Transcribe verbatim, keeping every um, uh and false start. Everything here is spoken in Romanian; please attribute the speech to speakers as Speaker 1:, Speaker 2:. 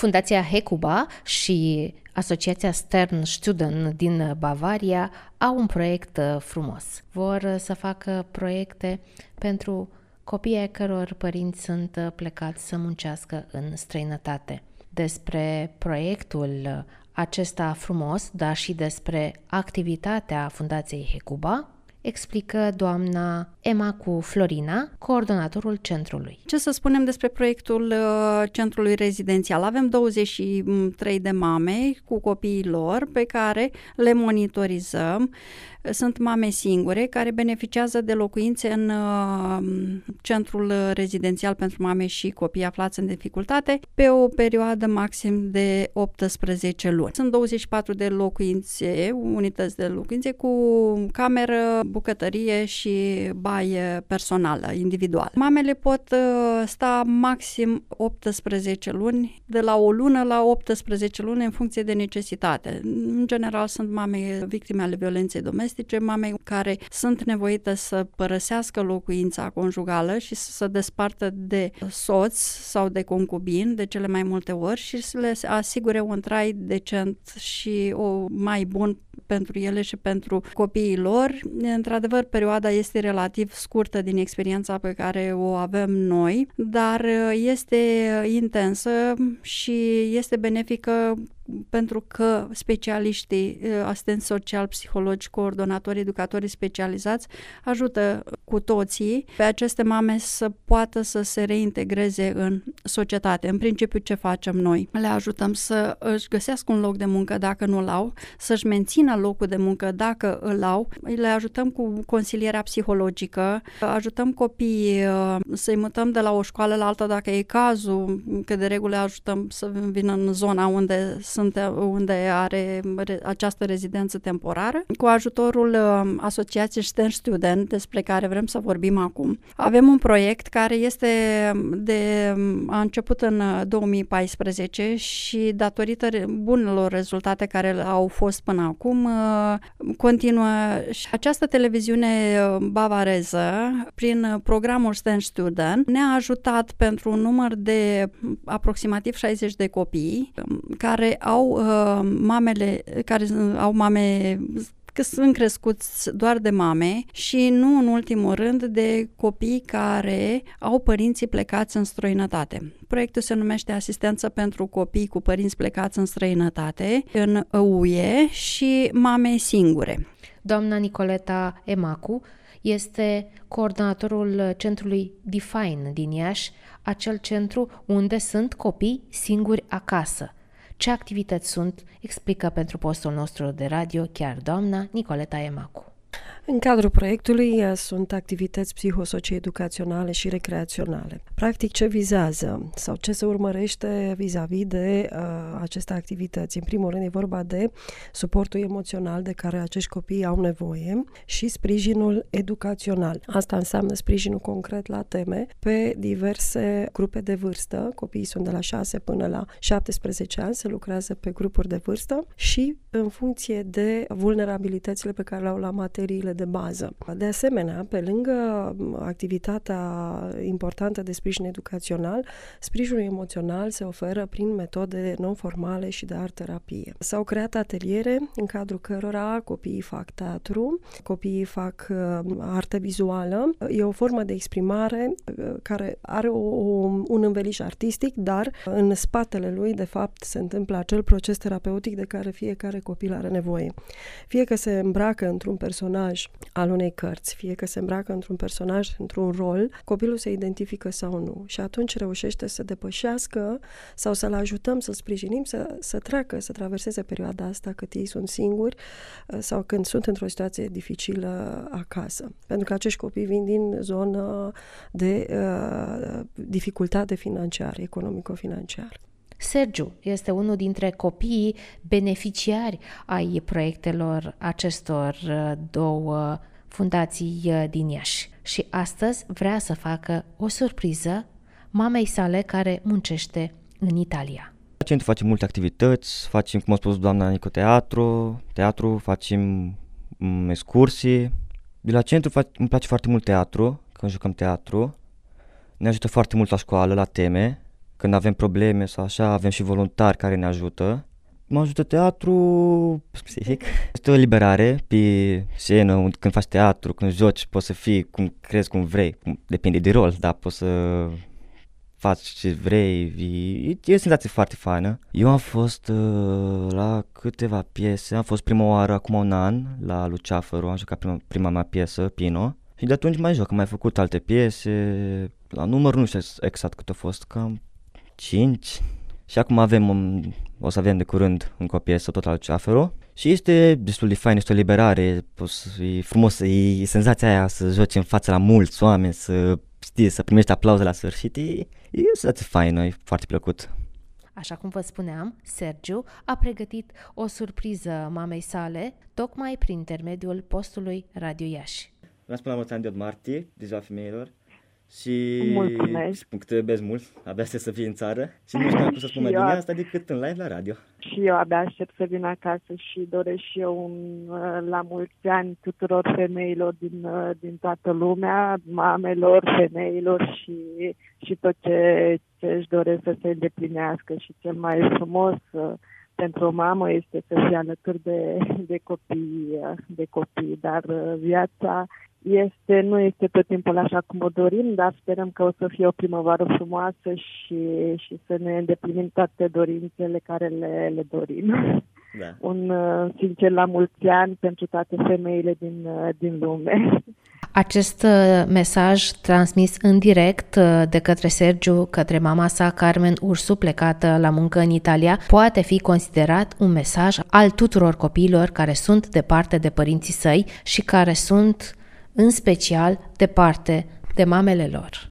Speaker 1: Fundația Hecuba și Asociația Stern Student din Bavaria au un proiect frumos. Vor să facă proiecte pentru copiii ai căror părinți sunt plecați să muncească în străinătate. Despre proiectul acesta frumos, dar și despre activitatea Fundației Hecuba, explică doamna Emacu Florina, coordonatorul centrului.
Speaker 2: Ce să spunem despre proiectul uh, centrului rezidențial? Avem douăzeci și trei de mame cu copiii lor pe care le monitorizăm. Sunt mame singure care beneficiază de locuințe în uh, centrul rezidențial pentru mame și copii aflați în dificultate pe o perioadă maxim de optsprezece luni. Sunt douăzeci și patru de locuințe, unități de locuințe cu cameră, bucătărie și baie personală, individuală. Mamele pot uh, sta maxim optsprezece luni, de la o lună la optsprezece luni în funcție de necesitate. În general sunt mame victime ale violenței domestice, mame care sunt nevoite să părăsească locuința conjugală și să se despartă de soț sau de concubin de cele mai multe ori și să le asigure un trai decent și o mai bun pentru ele și pentru copiii lor. Într-adevăr, perioada este relativ scurtă din experiența pe care o avem noi, dar este intensă și este benefică pentru că specialiștii, asistenți social, psihologi, coordonatori, educatori specializați ajută cu toții pe aceste mame să poată să se reintegreze în societate. În principiu, ce facem noi? Le ajutăm să își găsească un loc de muncă dacă nu-l au, să-și mențină locul de muncă dacă îl au, le ajutăm cu consilierea psihologică, ajutăm copiii să-i mutăm de la o școală la alta dacă e cazul, că de regulă ajutăm să vină în zona unde sunt unde are această rezidență temporară. Cu ajutorul Asociației Stern Student, despre care vrem să vorbim acum, avem un proiect care este de, a început în două mii paisprezece și datorită bunelor rezultate care au fost până acum, continuă. Și această televiziune bavareză, prin programul Stern Student, ne-a ajutat pentru un număr de aproximativ șaizeci de copii care au uh, mamele, care au mame că sunt crescuți doar de mame și nu în ultimul rând de copii care au părinții plecați în străinătate. Proiectul se numește Asistență pentru copii cu părinți plecați în străinătate în U E și mame singure.
Speaker 1: Doamna Nicoleta Emacu este coordonatorul centrului Define din Iași, acel centru unde sunt copii singuri acasă. Ce activități sunt, explică pentru postul nostru de radio chiar doamna Nicoleta Emacu.
Speaker 3: În cadrul proiectului sunt activități psihosocioeducaționale și recreaționale. Practic, ce vizează sau ce se urmărește vis-a-vis de uh, aceste activități? În primul rând e vorba de suportul emoțional de care acești copii au nevoie și sprijinul educațional. Asta înseamnă sprijinul concret la teme pe diverse grupe de vârstă. Copiii sunt de la șase până la șaptesprezece ani, se lucrează pe grupuri de vârstă și în funcție de vulnerabilitățile pe care le au la materiile de bază. De asemenea, pe lângă activitatea importantă de sprijin educațional, sprijinul emoțional se oferă prin metode non-formale și de art-terapie. S-au creat ateliere în cadrul cărora copiii fac teatru, copiii fac artă vizuală. E o formă de exprimare care are o, un înveliș artistic, dar în spatele lui, de fapt, se întâmplă acel proces terapeutic de care fiecare copil are nevoie. Fie că se îmbracă într-un personaj al unei cărți, fie că se îmbracă într-un personaj, într-un rol, copilul se identifică sau nu și atunci reușește să depășească sau să-l ajutăm, să-l sprijinim, să, să treacă, să traverseze perioada asta cât ei sunt singuri sau când sunt într-o situație dificilă acasă. Pentru că acești copii vin din zonă de uh, dificultate financiară, economico-financiară.
Speaker 1: Sergiu este unul dintre copiii beneficiari ai proiectelor acestor două fundații din Iași și astăzi vrea să facă o surpriză mamei sale care muncește în Italia.
Speaker 4: La centru facem multe activități, facem, cum a spus doamna Nico, teatru, teatru, facem um, excursii. De la centru fac, îmi place foarte mult teatru, când jucăm teatru. Ne ajută foarte mult la școală, la teme, când avem probleme sau așa, avem și voluntari care ne ajută. Mă ajută teatru psihic. Este o eliberare pe scenă, când faci teatru, când joci, poți să fii cum crezi, cum vrei. Depinde de rol, dar poți să faci ce vrei. E, e o senzație foarte faină. Eu am fost uh, la câteva piese, am fost prima oară acum un an la Luceafăru, am jucat prima, prima mea piesă, Pino. Și de atunci mai joc, am mai făcut alte piese, la număr nu știu exact cât a fost, cam cinci. Și acum avem, un, o să avem de curând încă o piesă tot la Luceafăru. Și este destul de fain, este o liberare, e frumos, e senzația aia să joci în fața la mulți oameni, să știi, să primești aplauze la sfârșit, e, e o senzație faină, e foarte plăcut.
Speaker 1: Așa cum vă spuneam, Sergiu a pregătit o surpriză mamei sale, tocmai prin intermediul postului Radio Iași.
Speaker 4: Vreau să spun la mulți ani de Martie, de ziua femeilor. Și
Speaker 5: mulțumesc.
Speaker 4: Spun că te iubesc mult, abia aștept să fii în țară și nu știu cum să spun mai bine asta decât în live la radio.
Speaker 5: Și eu abia aștept să vin acasă și doresc și eu un, la mulți ani tuturor femeilor din, din toată lumea, mamelor, femeilor și, și tot ce, ce își doresc să se îndeplinească. Și cel mai frumos pentru o mamă este să fie alături de, de copii, de copii, dar viața Este, nu este tot timpul așa cum o dorim, dar sperăm că o să fie o primăvară frumoasă și, și să ne îndeplinim toate dorințele care le, le dorim. Da. Un uh, sincer la mulți ani pentru toate femeile din, uh, din lume.
Speaker 1: Acest mesaj transmis în direct de către Sergiu, către mama sa, Carmen Ursu, plecată la muncă în Italia, poate fi considerat un mesaj al tuturor copiilor care sunt departe de părinții săi și care sunt în special departe de mamele lor.